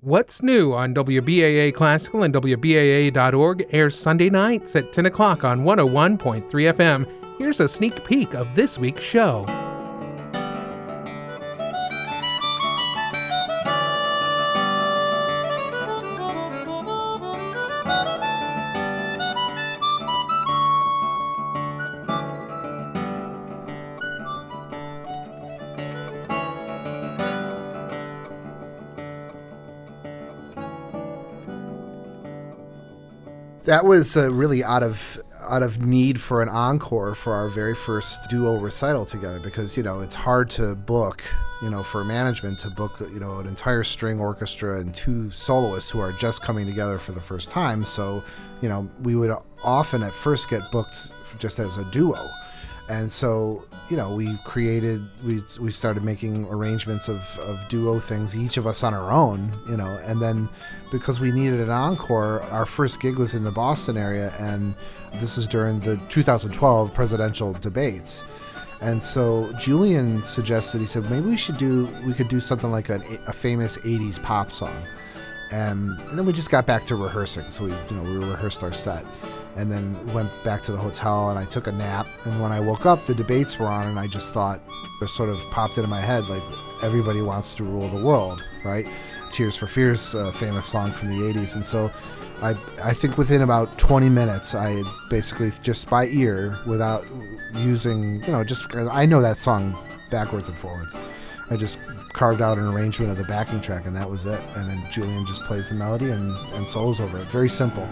What's New on WBAA Classical and WBAA.org airs Sunday nights at 10 o'clock on 101.3 FM. Here's a sneak peek of this week's show. That was really out of need for an encore for our very first duo recital together, because it's hard to book, for management to book an entire string orchestra and two soloists who are just coming together for the first time. So we would often at first get booked just as a duo, and so we started making arrangements of duo things, each of us on our own, and then because we needed an encore, our first gig was in the Boston area, and this was during the 2012 presidential debates. And so Julian suggested, he said, maybe we could do something like a famous 80s pop song. And then we just got back to rehearsing. So we rehearsed our set and then went back to the hotel, and I took a nap. And when I woke up, the debates were on, and I just thought, it sort of popped into my head, like, everybody wants to rule the world, right? Tears for Fears, famous song from the 80s. And so I think within about 20 minutes, I basically just by ear, without using, just I know that song backwards and forwards. I just carved out an arrangement of the backing track, and that was it. And then Julian just plays the melody and solos over it. Very simple.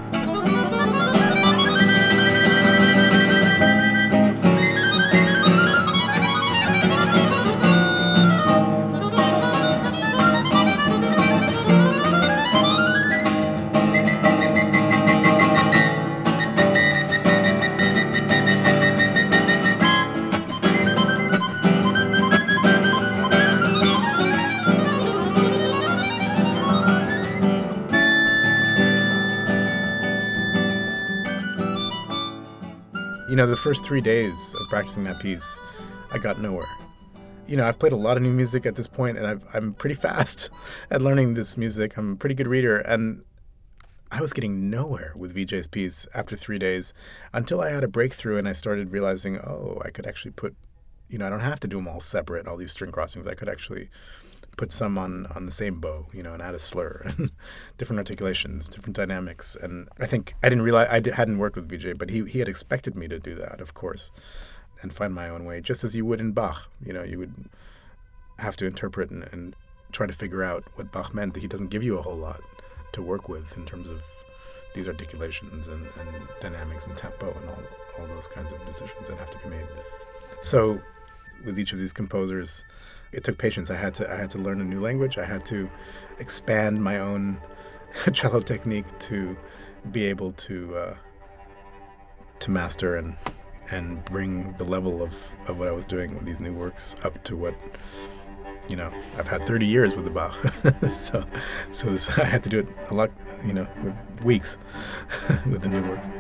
The first 3 days of practicing that piece, I got nowhere. I've played a lot of new music at this point, and I'm pretty fast at learning this music. I'm a pretty good reader, and I was getting nowhere with Vijay's piece after 3 days until I had a breakthrough, and I started realizing, I could actually put, I don't have to do them all separate, all these string crossings. I could actually put some on the same bow, and add a slur and different articulations, different dynamics. And I think I didn't realize hadn't worked with Vijay, but he had expected me to do that, of course, and find my own way, just as you would in Bach. You would have to interpret and try to figure out what Bach meant. That he doesn't give you a whole lot to work with in terms of these articulations and dynamics and tempo and all those kinds of decisions that have to be made. So with each of these composers, it took patience. I had to learn a new language. I had to expand my own cello technique to be able to master and bring the level of what I was doing with these new works up to what I've had 30 years with the Bach. so I had to do it a lot, with weeks with the new works.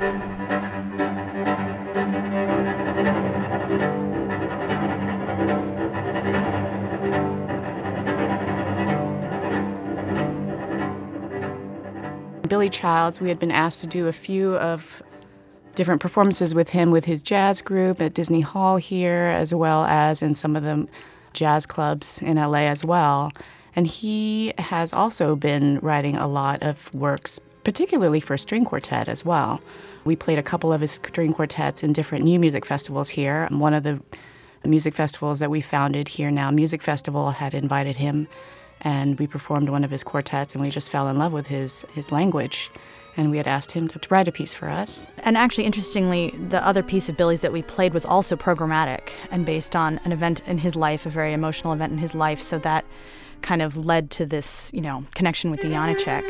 Billy Childs, we had been asked to do a few of different performances with him with his jazz group at Disney Hall here, as well as in some of the jazz clubs in LA as well. And he has also been writing a lot of works, particularly for string quartet as well. We played a couple of his string quartets in different new music festivals here. One of the music festivals that we founded here now, Music Festival, had invited him, and we performed one of his quartets, and we just fell in love with his language. And we had asked him to write a piece for us. And actually, interestingly, the other piece of Billy's that we played was also programmatic and based on an event in his life, a very emotional event in his life. So that kind of led to this, connection with the Janacek.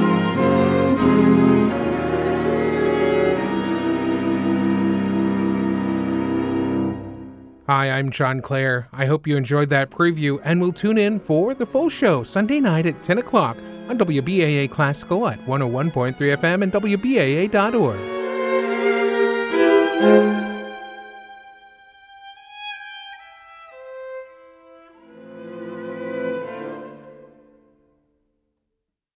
Hi, I'm John Clare. I hope you enjoyed that preview, and will tune in for the full show Sunday night at 10 o'clock on WBAA Classical at 101.3 FM and WBAA.org.